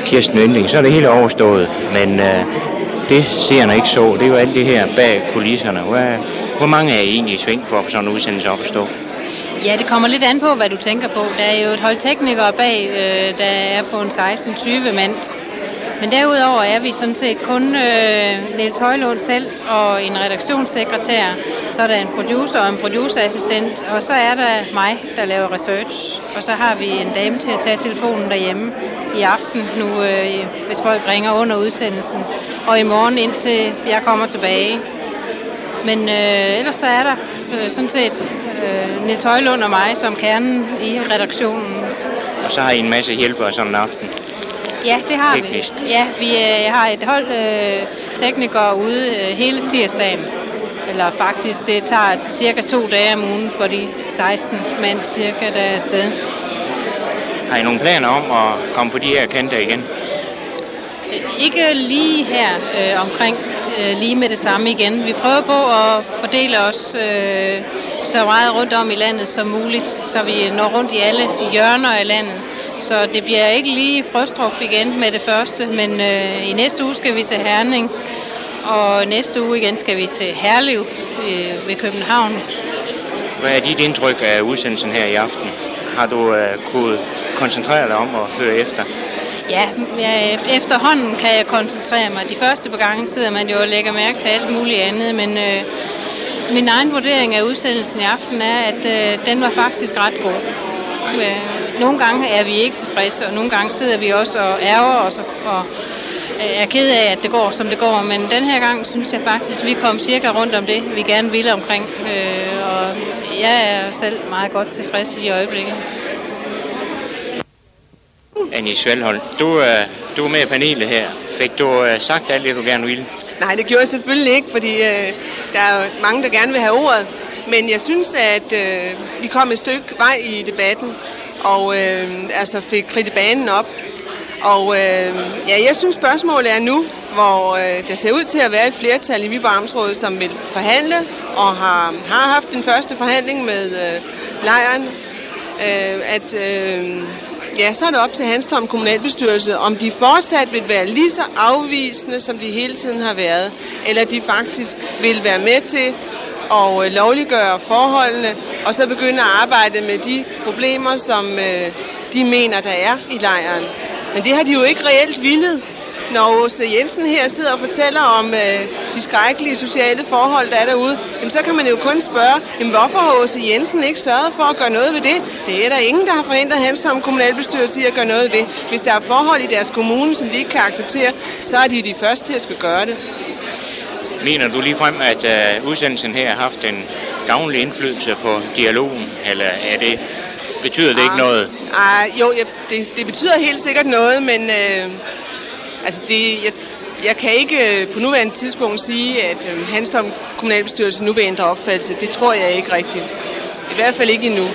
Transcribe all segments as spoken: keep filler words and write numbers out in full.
Kirsten Yndling, så er det hele overstået. Men øh, det seerne ikke så, det er jo alt det her bag kulisserne. Hvor, hvor mange er I egentlig i sving for at få sådan en udsendelse op at stå? Ja, det kommer lidt an på, hvad du tænker på. Der er jo et hold teknikere bag, øh, der er på en seksten tyve mand. Men derudover er vi sådan set kun øh, Niels Højlund selv og en redaktionssekretær. Så er der en producer og en producerassistent, og så er der mig, der laver research. Og så har vi en dame til at tage telefonen derhjemme i aften, nu, øh, hvis folk ringer under udsendelsen. Og i morgen indtil jeg kommer tilbage. Men øh, ellers så er der øh, sådan set øh, Niels Højlund og mig som kernen i redaktionen. Og så har I en masse hjælpere sådan en aften? Ja, det har Teknisk. vi. Ja, vi øh, har et hold øh, teknikere ude øh, hele tirsdagen. Eller faktisk, det tager cirka to dage om ugen for de seksten mand cirka, der er afsted. Har I nogle planer om at komme på de her kanter igen? Ikke lige her øh, omkring, øh, lige med det samme igen. Vi prøver på at fordele os øh, så meget rundt om i landet som muligt, så vi når rundt i alle hjørner af landet. Så det bliver ikke lige Frøstrup igen med det første, men øh, i næste uge skal vi til Herning, og næste uge igen skal vi til Herlev øh, ved København. Hvad er dit indtryk af udsendelsen her i aften? Har du øh, kunnet koncentrere dig om at høre efter? Ja, ja, efterhånden kan jeg koncentrere mig. De første par gange sidder man jo og lægger mærke til alt muligt andet, men øh, min egen vurdering af udsendelsen i aften er, at øh, den var faktisk ret god. Øh, nogle gange er vi ikke tilfredse, og nogle gange sidder vi også og ærger os og er ked af, at det går, som det går. Men den her gang synes jeg faktisk, at vi kom cirka rundt om det, vi gerne ville omkring. Øh, og jeg er selv meget godt tilfreds i øjeblikket. Annie Svalholm, du, du er med i panelet her. Fik du sagt alt det, du gerne ville? Nej, det gjorde jeg selvfølgelig ikke, fordi øh, der er mange, der gerne vil have ordet. Men jeg synes, at øh, vi kom et stykke vej i debatten, og øh, altså fik kridtet banen op. Og øh, ja, jeg synes, spørgsmålet er nu, hvor øh, der ser ud til at være et flertal i Viborg Amtsråd, som vil forhandle, og har, har haft den første forhandling med øh, lejren, øh, at øh, ja, så er det op til Hanstholm kommunalbestyrelse, om de fortsat vil være lige så afvisende, som de hele tiden har været, eller de faktisk vil være med til og lovliggøre forholdene, og så begynde at arbejde med de problemer, som øh, de mener, der er i lejren. Men det har de jo ikke reelt villet. Når Åse Jensen her sidder og fortæller om øh, de skrækkelige sociale forhold, der er derude, jamen, så kan man jo kun spørge, jamen, hvorfor har Åse Jensen ikke sørget for at gøre noget ved det? Det er der ingen, der har forhindret hans som kommunalbestyrelse i at gøre noget ved. Hvis der er forhold i deres kommune, som de ikke kan acceptere, så er de de første til at skulle gøre det. Mener du ligefrem, at uh, udsendelsen her har haft en gavnlig indflydelse på dialogen, eller er det, betyder det ah, ikke noget? Ah, jo, ja, det, det betyder helt sikkert noget, men øh, altså det, jeg, jeg kan ikke på nuværende tidspunkt sige, at øh, Hanstholm kommunalbestyrelse nu vil ændre opfattelse. Det tror jeg ikke rigtigt. I hvert fald ikke endnu.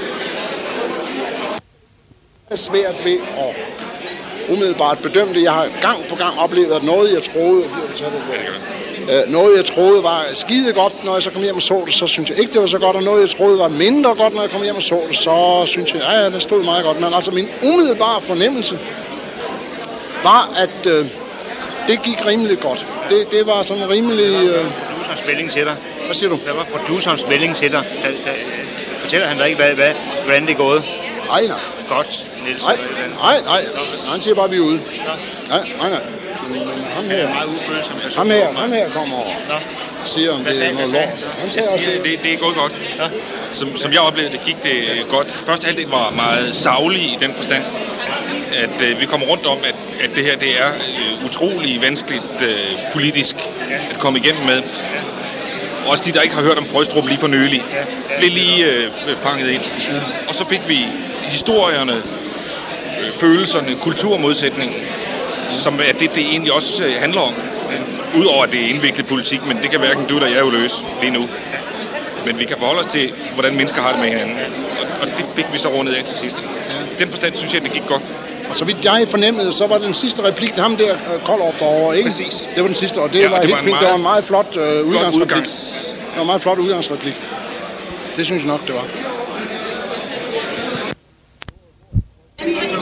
Det er svært ved at umiddelbart bedømme det. Jeg har gang på gang oplevet, at noget, jeg troede... Uh, noget, jeg troede var skide godt, når jeg så kom hjem og så det, så synes jeg ikke, det var så godt, og noget, jeg troede var mindre godt, når jeg kom hjem og så det, så synes jeg, ja, ja, det stod meget godt. Men altså, min umiddelbare fornemmelse var, at uh, det gik rimelig godt. Det, det var sådan rimelig... Uh... Hvad var producerens melding til dig? Hvad siger du? Hvad var producerens melding til dig? Da, da, fortæller han dig ikke, hvad, hvad, hvordan det er gået? Nej, nej. Godt, Niels. Nej, nej, nej. Han siger bare, at vi er ude. Nej, nej, nej. Ham her, ham her, ham her kommer over. Nå. Siger, om det er noget lort. Han siger, siger det, det er gået godt. Ja. Som, som jeg oplevede det, gik det godt. Første halvdel var meget saglig i den forstand, at øh, vi kommer rundt om, at, at det her det er øh, utrolig vanskeligt øh, politisk at komme igennem med. Også de, der ikke har hørt om Frøstrup lige for nylig, blev lige øh, fanget ind. Og så fik vi historierne, øh, følelserne, kulturmodsætningen, som er det, det egentlig også handler om. Udover at det er indviklet politik, men det kan hverken du eller jeg jo løse lige nu. Men vi kan forholde os til, hvordan mennesker har det med hinanden. Og det fik vi så rundet af til sidst. Den forstand synes jeg, det gik godt. Og så vidt jeg fornemmede, så var den sidste replik til ham der, Koldrup derovre, ikke? Præcis. Det var den sidste, og det ja, var og det helt var fint. Det var en meget flot, øh, flot udgangsreplik. udgangs. Det var en meget flot udgangsreplik. Det synes jeg nok, det var.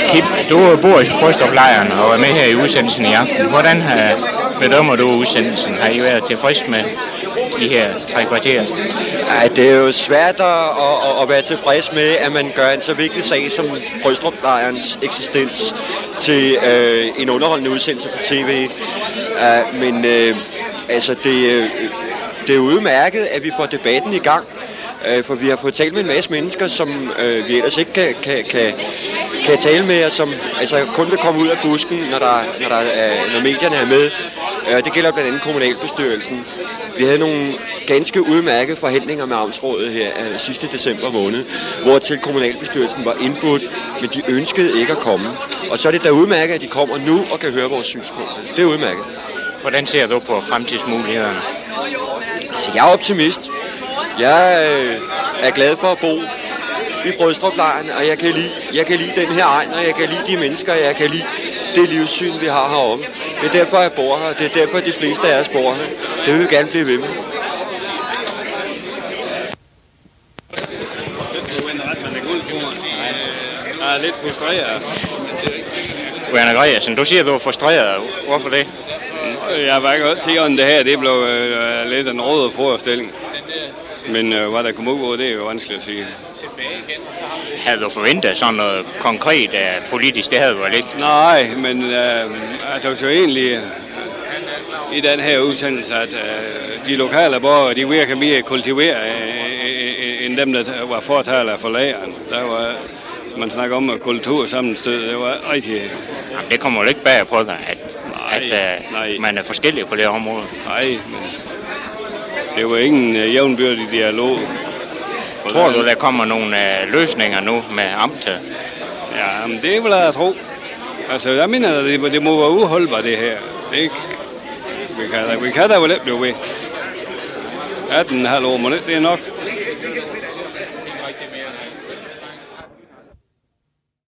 Kim, du bor i Frøstrup-lejren og er med her i udsendelsen i aften. Hvordan har, bedømmer du udsendelsen? Har I været tilfreds med de her tre kvarterer? Ja, det er jo svært at, at, at være tilfreds med, at man gør en så vigtig sag som Frøstrup-lejrens eksistens til øh, en underholdende udsendelse på tv. Uh, men øh, altså, det, det er udmærket, at vi får debatten i gang. For vi har fået talt med en masse mennesker, som øh, vi ellers ikke kan, kan, kan, kan tale med, og som altså, kun vil komme ud af busken, når, der, når, der er, når medierne er med. Øh, det gælder blandt andet kommunalbestyrelsen. Vi havde nogle ganske udmærkede forhandlinger med Amtsrådet her øh, sidste december måned, hvor til kommunalbestyrelsen var indbudt, men de ønskede ikke at komme. Og så er det da udmærket, at de kommer nu og kan høre vores synspunkter. Det er udmærket. Hvordan ser du på fremtidsmulighederne? Altså, jeg er optimist. Jeg øh, er glad for at bo i Frøstrup-lejren, og jeg kan, lide, jeg kan lide den her egen, og jeg kan lide de mennesker, jeg kan lide det livssyn, vi har heroppe. Det er derfor, jeg bor her, det er derfor, de fleste af os bor her. Det vil vi gerne blive ved med. Jeg er lidt frustreret. Werner Gregersen, du siger, du er frustreret. Hvorfor det? Jeg var ikke altid om det her, det blev øh, lidt en rød forestilling. Men øh, hvad der kommer ud af det, er jo vanskeligt at sige. Havde du forventet sådan noget konkret uh, politisk? Det havde du lidt. Nej, men øh, det var jo egentlig øh, i den her udsendelse, at øh, de lokale borgere, de virker mere kultiveret øh, end dem, der var fortaler for læreren. Der var, man snakker om kultursammenstød, det var rigtig... Jamen, det kommer jo ikke bag på dig, at, nej, at uh, man er forskellig på det område. Nej, men det var ingen uh, jævnbyrdig dialog. For tror du, der kommer nogle uh, løsninger nu med amtet? Ja, men det vil jeg tro. Altså, jeg mener, at det, det må være uholdbart, det her. Det ikke, vi, kan, vi kan da vel ikke blive ved. atten komma fem år, men det er nok.